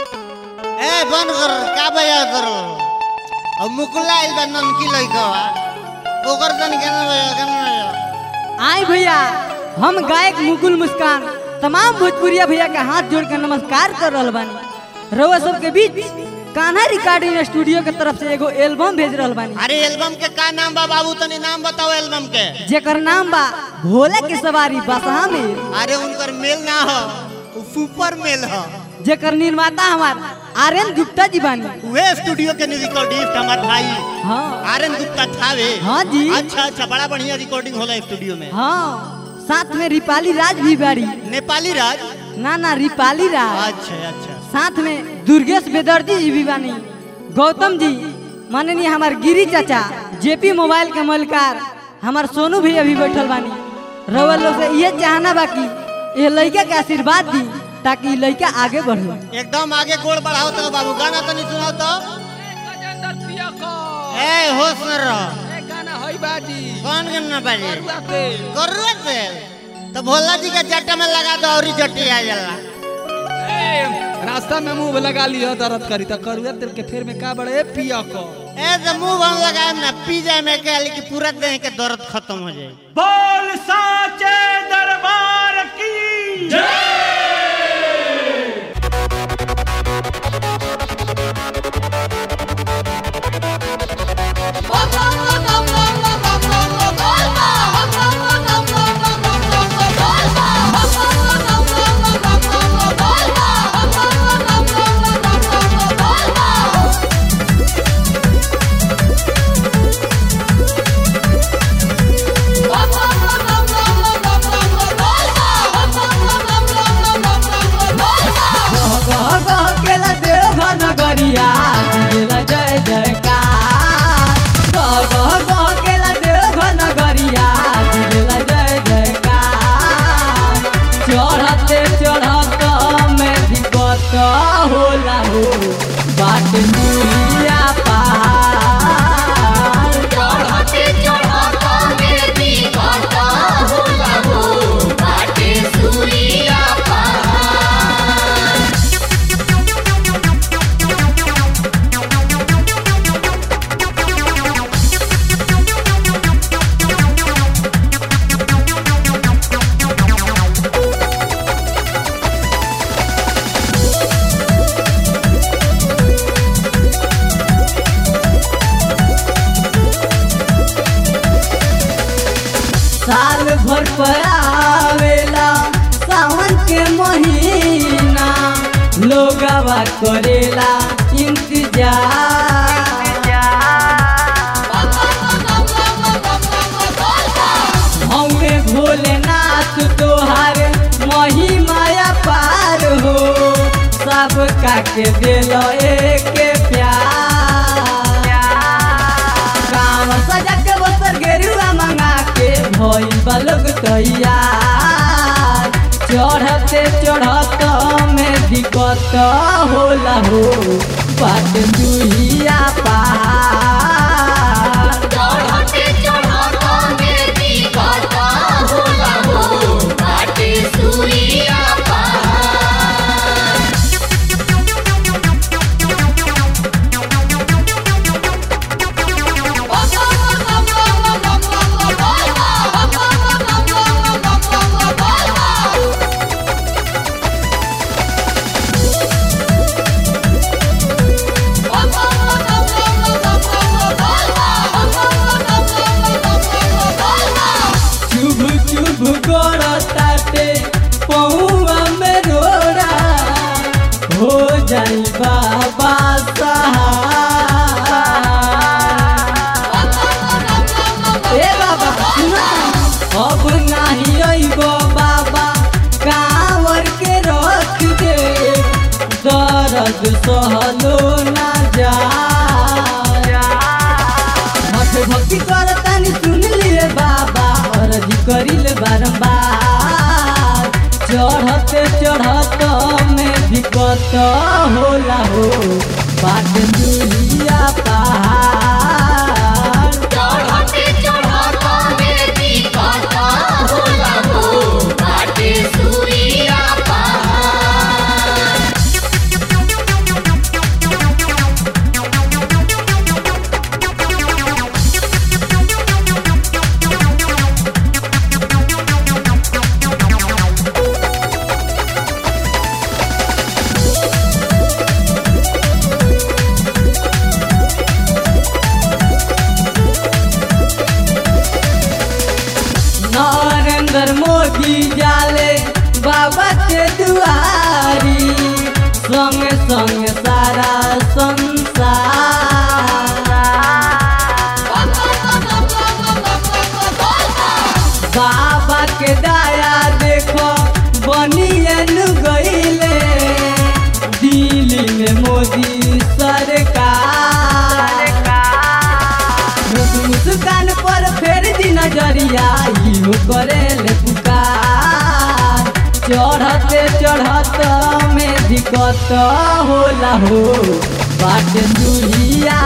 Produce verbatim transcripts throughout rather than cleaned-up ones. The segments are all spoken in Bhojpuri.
ए बंद कर का बजा कर अब मुकुला इल बनन की लइका ओकर तन केना बजा केना आई भैया हम गायक मुकुल मुस्कान तमाम भोजपुरिया भैया के हाथ जोड़ के नमस्कार कर रहल बानी। रउआ सब के बीच कान्हा रिकॉर्डिंग स्टूडियो के तरफ से एगो एल्बम भेज रहल बानी। अरे एल्बम के का नाम बा बाबू तनी नाम बताओ एल्बम के। जेकर नाम बा भोले के सवारी बसहा में। अरे उनकर मेल ना हो सुपर मेल हो। जेकर निर्माता हमार आर्यन गुप्ता जी बानी। वे स्टूडियो के रिकॉर्डिस्ट हमार भाई हां आर्यन गुप्ता थावे। हां जी अच्छा अच्छा बड़ा बढ़िया रिकॉर्डिंग होला स्टूडियो में। हां साथ में रिपाली राज भी बाड़ी। नेपाली राज ना ना रिपाली राज। अच्छा अच्छा साथ में दुर्गेश बेदर्जी जी भी बानी। गौतम जी माननीय हमार गिरी चाचा जेपी मोबाइल के मलकार हमार सोनू भी अभी बैठल बानी। रउआ लोग से ये चाहना बाकी ये लड़का के आशीर्वाद दी ताकि लड़का आगे बढ़े। एकदम आगे गोड़ बढ़ाओ तो बाबू गाना तो नहीं सुनाओ तो ए होश में रहो। गाना होई बाजी कौन गाना बाजी करुआ तेल करुआ तेल तो भोला जी के जट्टा में लगा दो और जट्टी आ जाला। रास्ता में मुंह लगा लियो दर्द करी तो करुआ तेल के फेर में का बड़े पिया को ए तो मुंह हम लगाए ना पी जाए में के कि पूरा देह के दर्द खत्म हो जाए। बोल साचे दरबार की जय। होला हो बाट मुरिया पहाड़ चढ़ते चढ़ता में भी घाटा होला हो बाट सूरिया साल भर पर आवेला सावन के महीना लोगवा करेला इंतजार। हमें भोलेनाथ तोहार महिमा पार हो सब का के दिलो एक प्यार। काम सजा के बसर गेरुआ मंगा के भई बलग तैयार। चढ़ते चढ़त में दिक्कत होला हो बाट दुहिया पहाड़ चढ़ते चढ़ता में भी घाटा होला हो बाट सूरिया जाई बाबा सहाय। ए बाबा अब नहीं अइबो बाबा कांवर के रख दे दर्द सहलो ना जा। मठ भक्ति करतानी सुन लिए बाबा अर्जी करिले बारंबार। चढ़ते चढ़त में दिक्कत होला हो बाट दुहिया पहाड़ चढ़ते चढ़ता में भी घाटा होला हो बाट सूरिया पहाड़। संग संग सारा संसार बाबा के दया देखो बनियन गईले दिल्ली में मोदी सरकार मुस्कान पर फेर दी नजरिया इहो करेले पुकार चढ़ते चढ़त में दिक्कत होला हो बाटे दुनिया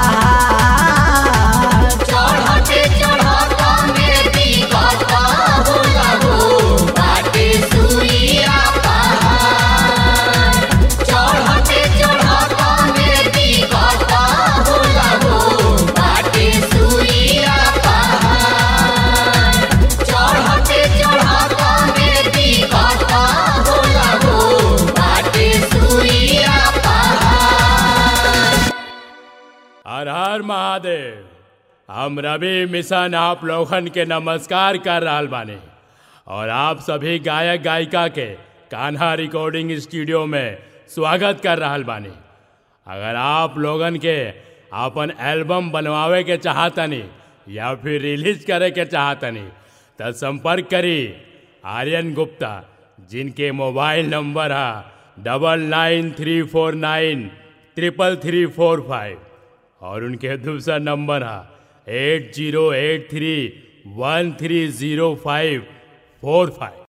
पहाड़ चढ़ते चढ़त में दिक्कत होला हो बाटे सुइया पहाड़ चढ़ते चढ़त में दिक्कत होला हो बाटे सुइया पहाड़ चढ़ते चढ़त में दिक्कत होला हो बाटे सुइया पहाड़। हर हर महादेव। हम रवि मिशन आप लोगन के नमस्कार कर रहल बानी और आप सभी गायक गायिका के कान्हा रिकॉर्डिंग स्टूडियो में स्वागत कर रहल बानी। अगर आप लोगन के अपन एल्बम बनवावे के चाहतनी या फिर रिलीज करे के चाहतनी तो संपर्क करी आर्यन गुप्ता, जिनके मोबाइल नंबर है double nine three four nine triple three four five और उनके दूसरा नंबर है eight zero eight three one three zero five four five.